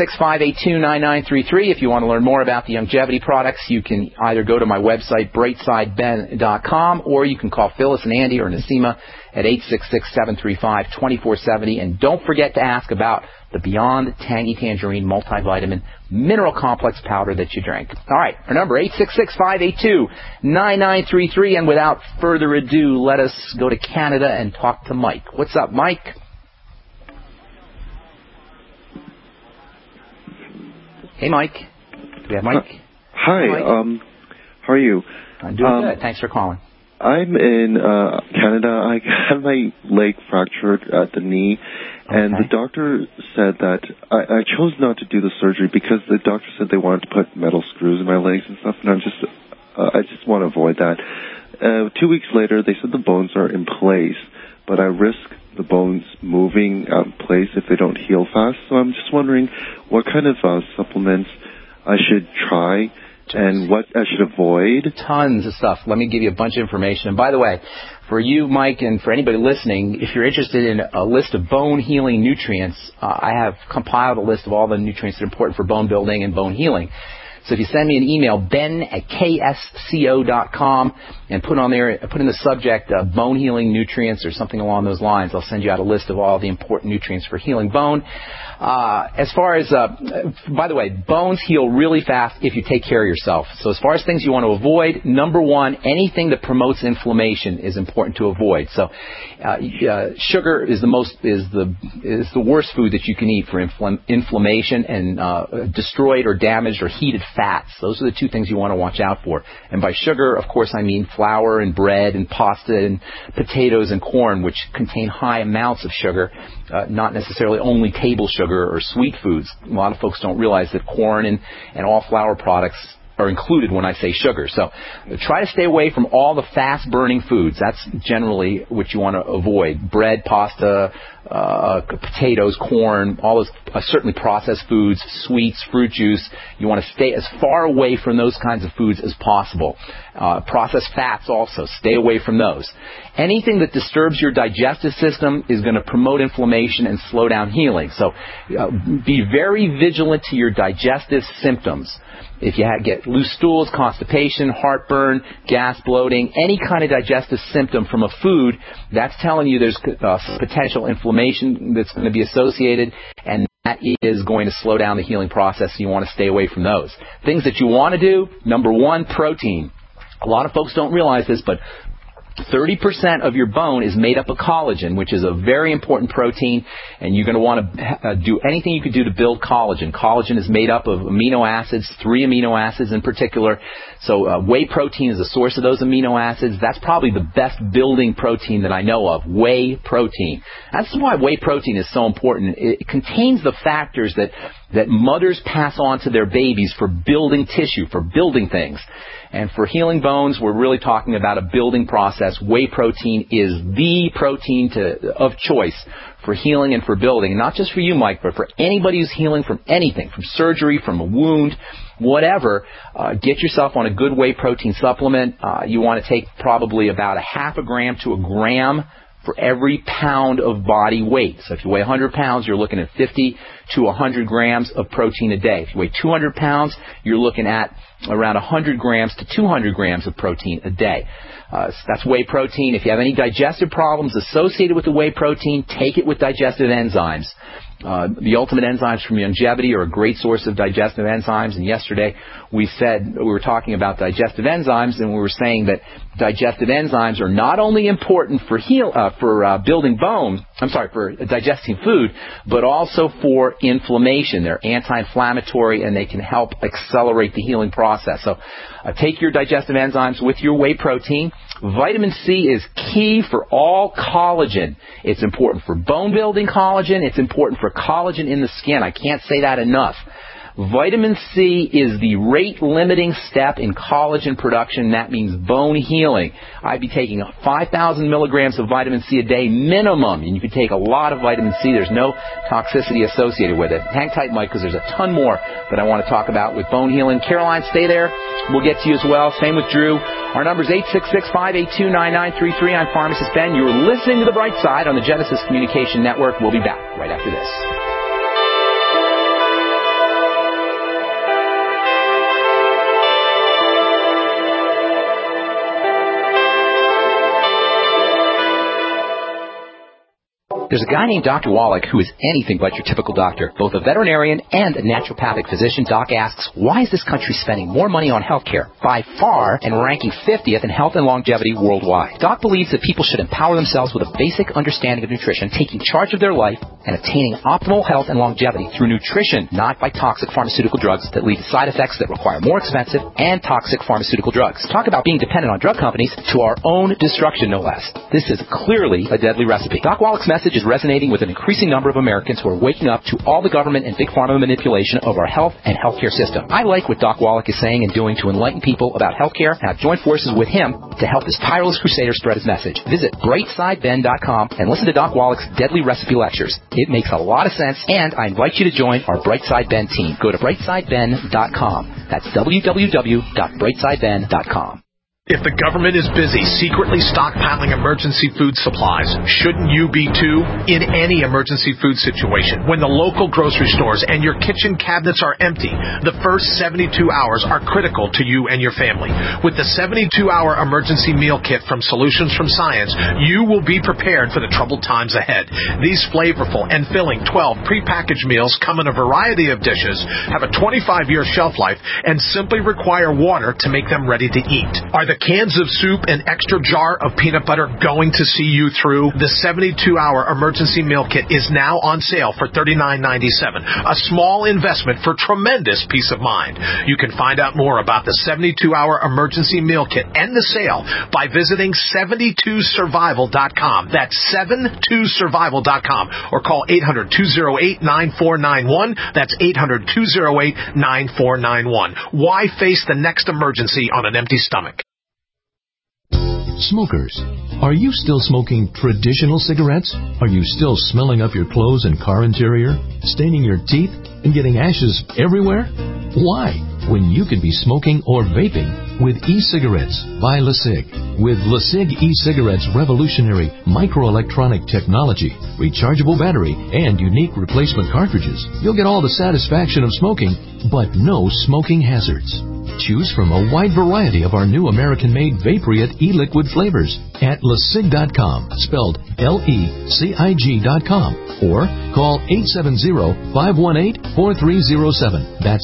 866-582-9933. If you want to learn more about the longevity products, you can either go to my website, brightsideben.com, or you can call Phyllis and Andy or Nasima at 866-735-2470. And don't forget to ask about the Beyond Tangy Tangerine Multivitamin Mineral Complex Powder that you drink. All right, our number, 866-582-9933. And without further ado, let us go to Canada and talk to Mike. What's up, Mike? Hey, Mike. Do we have Mike? Hi. Mike. How are you? I'm doing good. Thanks for calling. I'm in Canada. I had my leg fractured at the knee, and the doctor said that I chose not to do the surgery because the doctor said they wanted to put metal screws in my legs and stuff, and I just want to avoid that. 2 weeks later, they said the bones are in place, but I risk the bones moving out of place if they don't heal fast. So I'm just wondering what kind of supplements I should try and what I should avoid. Tons of stuff. Let me give you a bunch of information. And by the way, for you, Mike, and for anybody listening, if you're interested in a list of bone healing nutrients, I have compiled a list of all the nutrients that are important for bone building and bone healing. So if you send me an email, ben@ksco.com, and put in the subject bone healing nutrients or something along those lines, I'll send you out a list of all the important nutrients for healing bone. As far as, by the way, bones heal really fast if you take care of yourself. So as far as things you want to avoid, number one, anything that promotes inflammation is important to avoid. So sugar is the worst food that you can eat for inflammation and destroyed or damaged or heated fats. Those are the two things you want to watch out for. And by sugar, of course, I mean flour and bread and pasta and potatoes and corn, which contain high amounts of sugar, not necessarily only table sugar or sweet foods. A lot of folks don't realize that corn and all flour products are included when I say sugar. So try to stay away from all the fast-burning foods. That's generally what you want to avoid. Bread, pasta, potatoes, corn, all those certainly processed foods, sweets, fruit juice. You want to stay as far away from those kinds of foods as possible. Processed fats also, stay away from those. Anything that disturbs your digestive system is going to promote inflammation and slow down healing. So be very vigilant to your digestive symptoms. If you get loose stools, constipation, heartburn, gas, bloating, any kind of digestive symptom from a food, that's telling you there's potential inflammation that's going to be associated, and that is going to slow down the healing process, so you want to stay away from those. Things that you want to do, number one, protein. A lot of folks don't realize this, but 30% of your bone is made up of collagen, which is a very important protein, and you're going to want to do anything you can do to build collagen. Collagen is made up of amino acids, 3 amino acids in particular. So whey protein is a source of those amino acids. That's probably the best building protein that I know of, whey protein. That's why whey protein is so important. It contains the factors that mothers pass on to their babies for building tissue, for building things. And for healing bones, we're really talking about a building process. Whey protein is the protein of choice for healing and for building. And not just for you, Mike, but for anybody who's healing from anything, from surgery, from a wound, whatever. Get yourself on a good whey protein supplement. You want to take probably about 0.5 gram to 1 gram for every pound of body weight. So if you weigh 100 pounds, you're looking at 50 to 100 grams of protein a day. If you weigh 200 pounds, you're looking at around 100 grams to 200 grams of protein a day. So that's whey protein. If you have any digestive problems associated with the whey protein, take it with digestive enzymes. The Ultimate Enzymes from Longevity are a great source of digestive enzymes. And yesterday we were talking about digestive enzymes, and we were saying that digestive enzymes are not only important for building bone, for digesting food, but also for inflammation. They're anti-inflammatory, and they can help accelerate the healing process. So take your digestive enzymes with your whey protein. Vitamin C is key for all collagen. It's important for bone building collagen. It's important for collagen in the skin. I can't say that enough. Vitamin C is the rate-limiting step in collagen production. That means bone healing. I'd be taking 5,000 milligrams of vitamin C a day minimum, and you can take a lot of vitamin C. There's no toxicity associated with it. Hang tight, Mike, because there's a ton more that I want to talk about with bone healing. Caroline, stay there. We'll get to you as well. Same with Drew. Our number is 866-582-9933. I'm Pharmacist Ben. You're listening to The Bright Side on the Genesis Communication Network. We'll be back right after this. There's a guy named Dr. Wallach who is anything but your typical doctor, both a veterinarian and a naturopathic physician. Doc asks, why is this country spending more money on health care by far and ranking 50th in health and longevity worldwide? Doc believes that people should empower themselves with a basic understanding of nutrition, taking charge of their life, and attaining optimal health and longevity through nutrition, not by toxic pharmaceutical drugs that lead to side effects that require more expensive and toxic pharmaceutical drugs. Talk about being dependent on drug companies to our own destruction, no less. This is clearly a deadly recipe. Doc Wallach's message is resonating with an increasing number of Americans who are waking up to all the government and big pharma manipulation of our health and healthcare system. I like what Doc Wallach is saying and doing to enlighten people about healthcare, and I've joined forces with him to help this tireless crusader spread his message. Visit brightsideben.com and listen to Doc Wallach's deadly recipe lectures. It makes a lot of sense, and I invite you to join our Brightside Ben team. Go to brightsideben.com. That's www.brightsideben.com. If the government is busy secretly stockpiling emergency food supplies, shouldn't you be too? In any emergency food situation, when the local grocery stores and your kitchen cabinets are empty, the first 72 hours are critical to you and your family. With the 72-hour emergency meal kit from Solutions from Science, you will be prepared for the troubled times ahead. These flavorful and filling 12 prepackaged meals come in a variety of dishes, have a 25-year shelf life, and simply require water to make them ready to eat. Are the cans of soup and extra jar of peanut butter going to see you through? The 72-hour emergency meal kit is now on sale for $39.97. A small investment for tremendous peace of mind. You can find out more about the 72-hour emergency meal kit and the sale by visiting 72survival.com. That's 72survival.com, or call 800-208-9491. That's 800-208-9491. Why face the next emergency on an empty stomach? Smokers, are you still smoking traditional cigarettes? Are you still smelling up your clothes and car interior, staining your teeth, and getting ashes everywhere? Why, when you could be smoking or vaping with e-cigarettes by LeSig? With LeSig e-cigarettes' revolutionary microelectronic technology, rechargeable battery, and unique replacement cartridges, you'll get all the satisfaction of smoking, but no smoking hazards. Choose from a wide variety of our new American-made Vaporite e-liquid flavors at LeSig.com, spelled LECIG.com, or call 870-518-4307. That's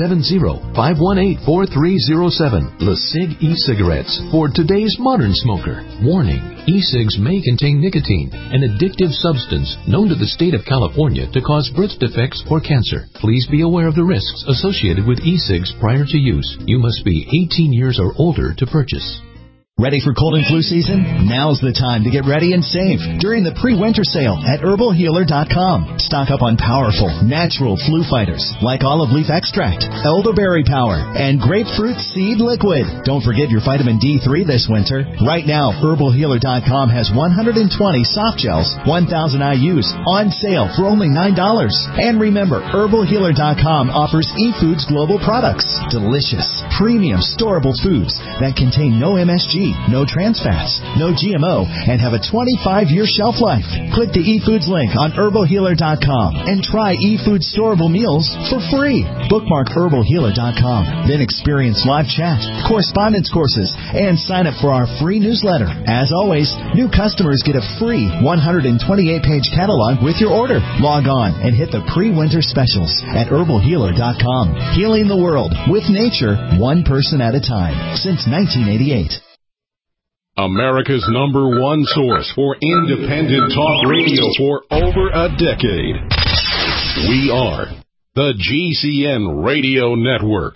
870-518-4307. LeSig e-cigarettes for today's modern smoker. Warning, e-cigs may contain nicotine, an addictive substance known to the state of California to cause birth defects or cancer. Please be aware of the risks associated with e-cigs prior to use. You must be 18 years or older to purchase. Ready for cold and flu season? Now's the time to get ready and save during the pre-winter sale at herbalhealer.com. Stock up on powerful, natural flu fighters like olive leaf extract, elderberry power, and grapefruit seed liquid. Don't forget your vitamin D3 this winter. Right now, herbalhealer.com has 120 soft gels, 1,000 IUs on sale for only $9. And remember, herbalhealer.com offers eFoods Global products. Delicious, premium, storable foods that contain no MSG, no trans fats, no GMO, and have a 25-year shelf life. Click the eFoods link on herbalhealer.com and try eFoods storable meals for free. Bookmark herbalhealer.com. Then experience live chat, correspondence courses, and sign up for our free newsletter. As always, new customers get a free 128-page catalog with your order. Log on and hit the pre-winter specials at herbalhealer.com. Healing the world with nature, one person at a time, since 1988. America's #1 source for independent talk radio for over a decade. We are the GCN Radio Network.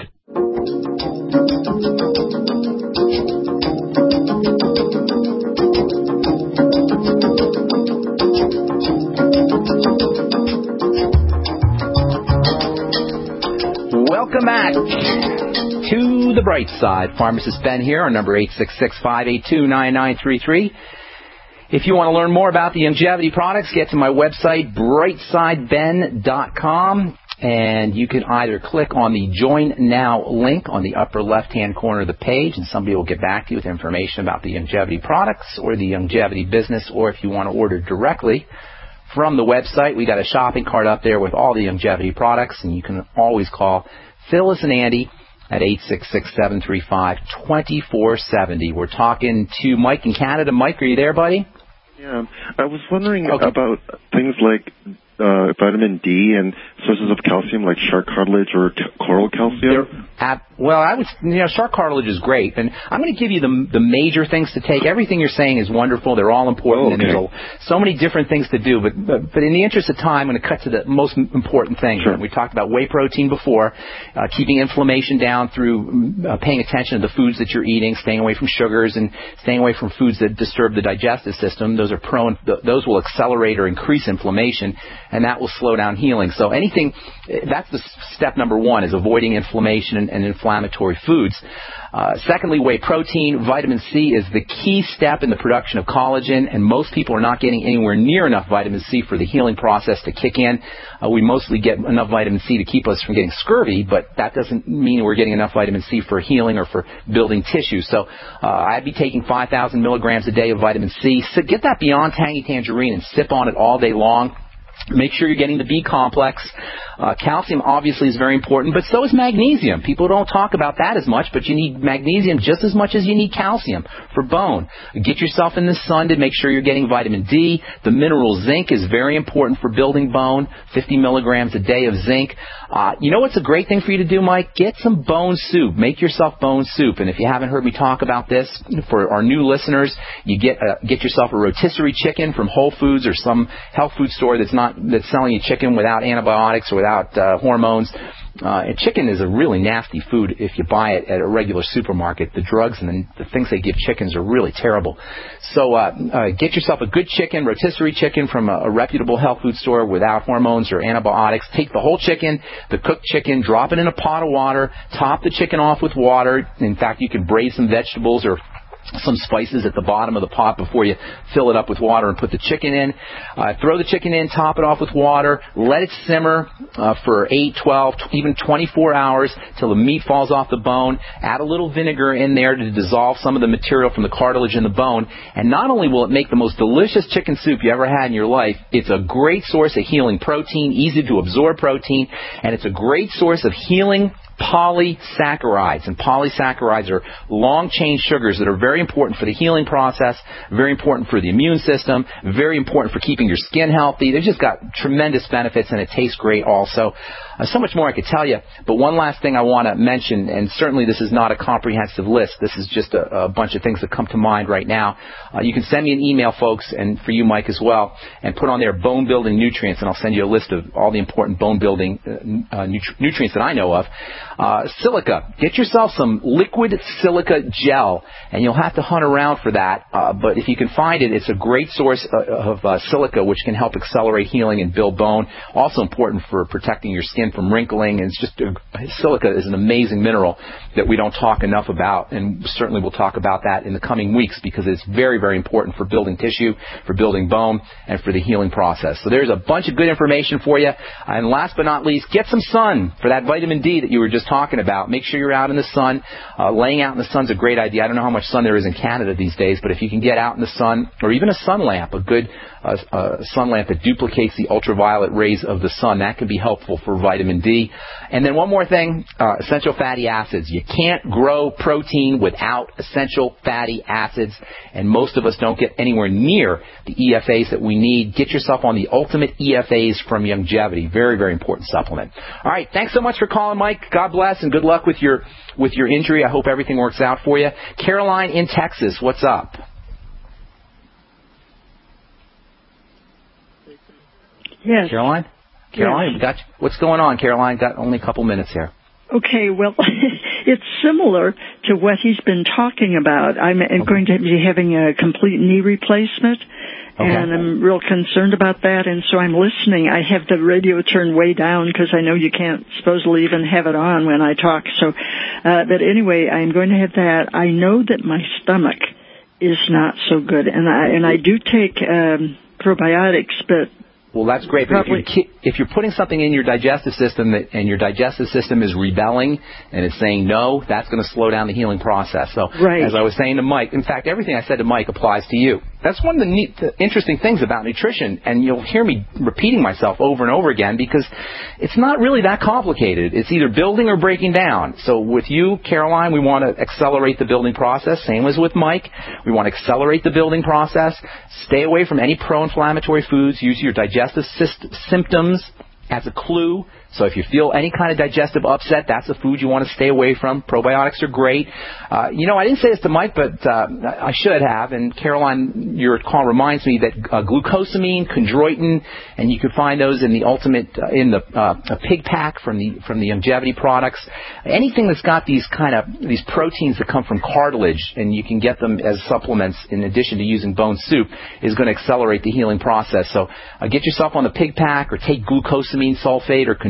Welcome back to the bright side. Pharmacist Ben here. Our number 866-582-9933. If you want to learn more about the longevity products, get to my website, brightsideben.com, and you can either click on the Join Now link on the upper left-hand corner of the page, and somebody will get back to you with information about the longevity products or the longevity business, or if you want to order directly from the website, we got a shopping cart up there with all the longevity products, and you can always call Phyllis and Andy at 866-735-2470. We're talking to Mike in Canada. Mike, are you there, buddy? Yeah. I was wondering about things like vitamin D and sources of calcium like shark cartilage or coral calcium. Shark cartilage is great, and I'm going to give you the major things to take. Everything you're saying is wonderful. They're all important, and there's so many different things to do. But in the interest of time, I'm going to cut to the most important thing. Sure. We talked about whey protein before, keeping inflammation down through paying attention to the foods that you're eating, staying away from sugars, and staying away from foods that disturb the digestive system. Those will accelerate or increase inflammation, and that will slow down healing. So that's the step number one, is avoiding inflammation and inflammatory foods. Secondly, whey protein. Vitamin C is the key step in the production of collagen, and most people are not getting anywhere near enough vitamin C for the healing process to kick in. We mostly get enough vitamin C to keep us from getting scurvy, but that doesn't mean we're getting enough vitamin C for healing or for building tissue. So I'd be taking 5,000 milligrams a day of vitamin C. So get that Beyond Tangy Tangerine and sip on it all day long. Make sure you're getting the B complex. Calcium obviously is very important, but so is magnesium. People don't talk about that as much, but you need magnesium just as much as you need calcium for bone. Get yourself in the sun to make sure you're getting vitamin D. The mineral zinc is very important for building bone, 50 milligrams a day of zinc. You know what's a great thing for you to do, Mike? Get some bone soup. Make yourself bone soup. And if you haven't heard me talk about this, for our new listeners, you get yourself a rotisserie chicken from Whole Foods or some health food store that's selling you chicken without antibiotics or without hormones. And chicken is a really nasty food if you buy it at a regular supermarket. The drugs and the things they give chickens are really terrible. So get yourself a good chicken, rotisserie chicken from a reputable health food store without hormones or antibiotics. Take the whole chicken, the cooked chicken, drop it in a pot of water, top the chicken off with water. In fact, you can braise some vegetables or some spices at the bottom of the pot before you fill it up with water and put the chicken in. Throw the chicken in, top it off with water, let it simmer for 8, 12, even 24 hours till the meat falls off the bone. Add a little vinegar in there to dissolve some of the material from the cartilage in the bone. And not only will it make the most delicious chicken soup you ever had in your life, it's a great source of healing protein, easy to absorb protein, and it's a great source of healing polysaccharides. And polysaccharides are long-chain sugars that are very important for the healing process, very important for the immune system, very important for keeping your skin healthy. They've just got tremendous benefits, and it tastes great also. So much more I could tell you, but one last thing I want to mention, and certainly this is not a comprehensive list. This is just a bunch of things that come to mind right now. You can send me an email, folks, and for you, Mike, as well, and put on there bone-building nutrients, and I'll send you a list of all the important bone-building nutrients that I know of. Silica. Get yourself some liquid silica gel, and you'll have to hunt around for that, but if you can find it, it's a great source of silica, which can help accelerate healing and build bone. Also important for protecting your skin from wrinkling, and silica is an amazing mineral that we don't talk enough about, and certainly we'll talk about that in the coming weeks because it's very, very important for building tissue, for building bone, and for the healing process. So there's a bunch of good information for you. And last but not least, get some sun for that vitamin D that you were just talking about. Make sure you're out in the sun. Laying out in the sun's a great idea. I don't know how much sun there is in Canada these days, but if you can get out in the sun, or even a sun lamp, a good sun lamp that duplicates the ultraviolet rays of the sun, that can be helpful for vitamin D. And then one more thing, essential fatty acids. You can't grow protein without essential fatty acids, and most of us don't get anywhere near the EFAs that we need. Get yourself on the ultimate EFAs from Youngevity. Very, very important supplement. All right, thanks so much for calling, Mike. God bless, and good luck with your injury. I hope everything works out for you. Caroline in Texas, what's up? Yes. Caroline, yes. Got you. What's going on, Caroline? Got only a couple minutes here. Okay, well, it's similar to what he's been talking about. I'm going to be having a complete knee replacement, and I'm real concerned about that, and so I'm listening. I have the radio turned way down because I know you can't supposedly even have it on when I talk. So, but anyway, I'm going to have that. I know that my stomach is not so good, and I do take probiotics, but well, that's great. But if you're putting something in your digestive system and your digestive system is rebelling and it's saying no, that's going to slow down the healing process. So as I was saying to Mike, in fact, everything I said to Mike applies to you. That's one of the interesting things about nutrition, and you'll hear me repeating myself over and over again because it's not really that complicated. It's either building or breaking down. So with you, Caroline, we want to accelerate the building process. Same as with Mike. We want to accelerate the building process. Stay away from any pro-inflammatory foods. Use your digestive symptoms as a clue. So if you feel any kind of digestive upset, that's a food you want to stay away from. Probiotics are great. I didn't say this to Mike, but I should have. And Caroline, your call reminds me that glucosamine, chondroitin, and you can find those in the ultimate in the pig pack from the Youngevity products. Anything that's got these proteins that come from cartilage, and you can get them as supplements in addition to using bone soup, is going to accelerate the healing process. So get yourself on the pig pack, or take glucosamine sulfate or chondroitin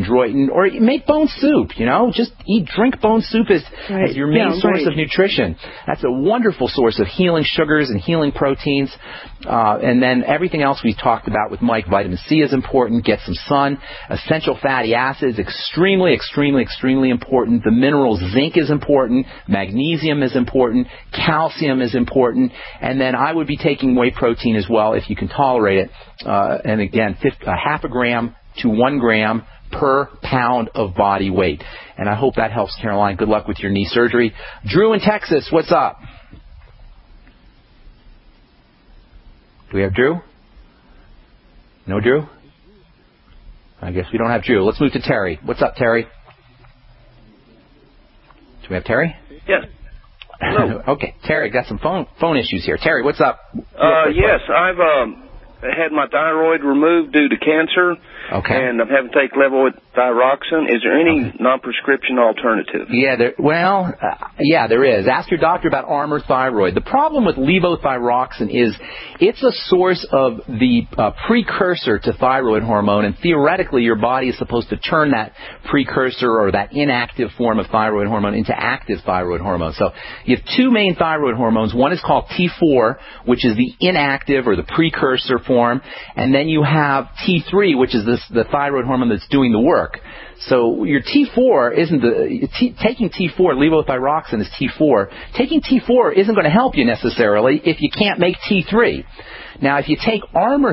chondroitin, or make bone soup, just drink bone soup as your main source of nutrition. That's a wonderful source of healing sugars and healing proteins. And then everything else we talked about with Mike, vitamin C is important, get some sun. Essential fatty acids, extremely, extremely, extremely important. The mineral zinc is important. Magnesium is important. Calcium is important. And then I would be taking whey protein as well if you can tolerate it. And again, half a gram to 1 gram per pound of body weight. And I hope that helps, Caroline. Good luck with your knee surgery. Drew in Texas, what's up? Do we have Drew? No Drew? I guess we don't have Drew. Let's move to Terry. What's up, Terry? Do we have Terry? Yes. Hello. Okay, Terry, got some phone issues here. Terry, what's up? Yes, I've had my thyroid removed due to cancer. Okay. And I'm having to take levothyroxine. Is there any non-prescription alternative? Yeah, there is. Ask your doctor about Armour Thyroid. The problem with levothyroxine is it's a source of the precursor to thyroid hormone, and theoretically your body is supposed to turn that precursor or that inactive form of thyroid hormone into active thyroid hormone. So you have two main thyroid hormones. One is called T4, which is the inactive or the precursor form, and then you have T3, which is the thyroid hormone that's doing the work. So your T4 isn't taking T4, levothyroxine is T4. Taking T4 isn't going to help you necessarily if you can't make T3. Now, if you take Armour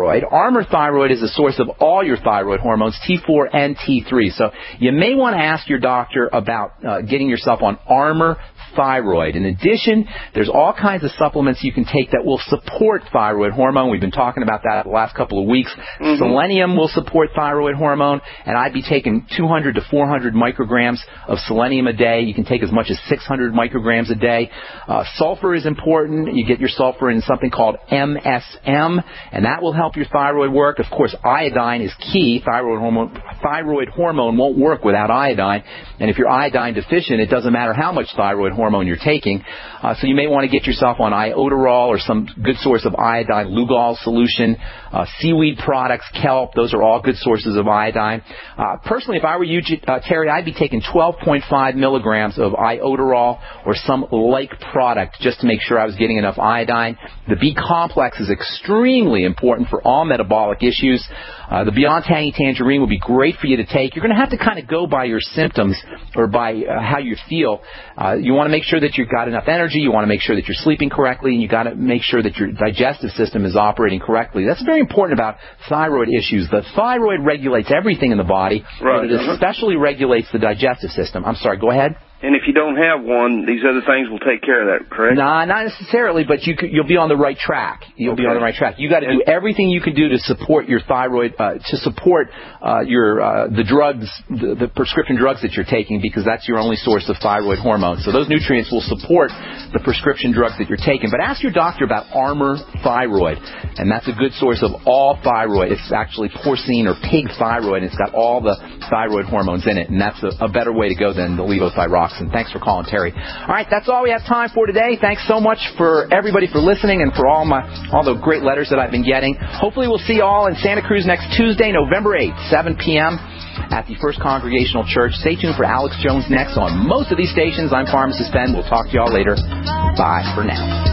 Thyroid is the source of all your thyroid hormones, T4 and T3. So you may want to ask your doctor about getting yourself on Armour Thyroid. In addition, there's all kinds of supplements you can take that will support thyroid hormone. We've been talking about that the last couple of weeks. Mm-hmm. Selenium will support thyroid hormone, and I'd be taking 200 to 400 micrograms of selenium a day. You can take as much as 600 micrograms a day. Sulfur is important. You get your sulfur in something called MSM, and that will help your thyroid work. Of course, iodine is key. Thyroid hormone won't work without iodine, and if you're iodine deficient, it doesn't matter how much thyroid hormone you're taking. So you may want to get yourself on iodoral or some good source of iodine, Lugol solution, seaweed products, kelp. Those are all good sources of iodine. Personally, if I were you, Terry, I'd be taking 12.5 milligrams of iodoral or some like product just to make sure I was getting enough iodine. The B complex is extremely important for all metabolic issues. The Beyond Tangy Tangerine would be great for you to take. You're going to have to kind of go by your symptoms or by how you feel. You want to make sure that you've got enough energy. You want to make sure that you're sleeping correctly, and you've got to make sure that your digestive system is operating correctly. That's very important about thyroid issues. The thyroid regulates everything in the body, but it especially regulates the digestive system. I'm sorry, go ahead. And if you don't have one, these other things will take care of that, correct? Nah, not necessarily, but you'll be on the right track. You'll be on the right track. You got to do everything you can do to support your thyroid, to support the drugs, the prescription drugs that you're taking, because that's your only source of thyroid hormone. So those nutrients will support the prescription drugs that you're taking. But ask your doctor about Armour Thyroid, and that's a good source of all thyroid. It's actually porcine or pig thyroid, and it's got all the thyroid hormones in it, and that's a better way to go than the levothyroxine. Thanks for calling, Terry. All right, that's all we have time for today. Thanks so much for everybody for listening and for all the great letters that I've been getting. Hopefully we'll see you all in Santa Cruz next Tuesday, November 8th, 7 p.m. at the First Congregational Church. Stay tuned for Alex Jones next on most of these stations. I'm Pharmacist Ben. We'll talk to you all later. Bye for now.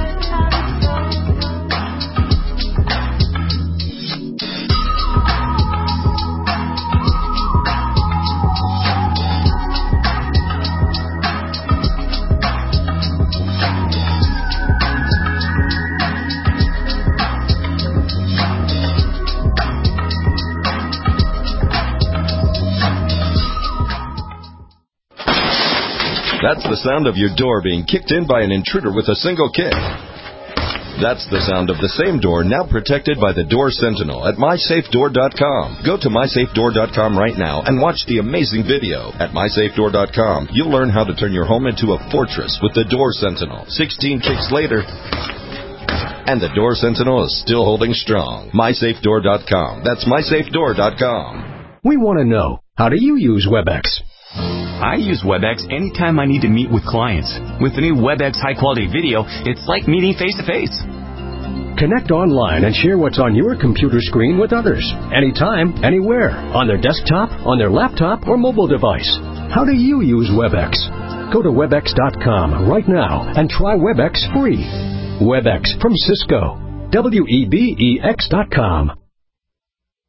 That's the sound of your door being kicked in by an intruder with a single kick. That's the sound of the same door now protected by the Door Sentinel at MySafeDoor.com. Go to MySafeDoor.com right now and watch the amazing video. At MySafeDoor.com, you'll learn how to turn your home into a fortress with the Door Sentinel. 16 kicks later, and the Door Sentinel is still holding strong. MySafeDoor.com. That's MySafeDoor.com. We want to know, how do you use WebEx? I use WebEx anytime I need to meet with clients. With the new WebEx high-quality video, it's like meeting face-to-face. Connect online and share what's on your computer screen with others, anytime, anywhere, on their desktop, on their laptop, or mobile device. How do you use WebEx? Go to Webex.com right now and try WebEx free. WebEx from Cisco. WEBEX.com.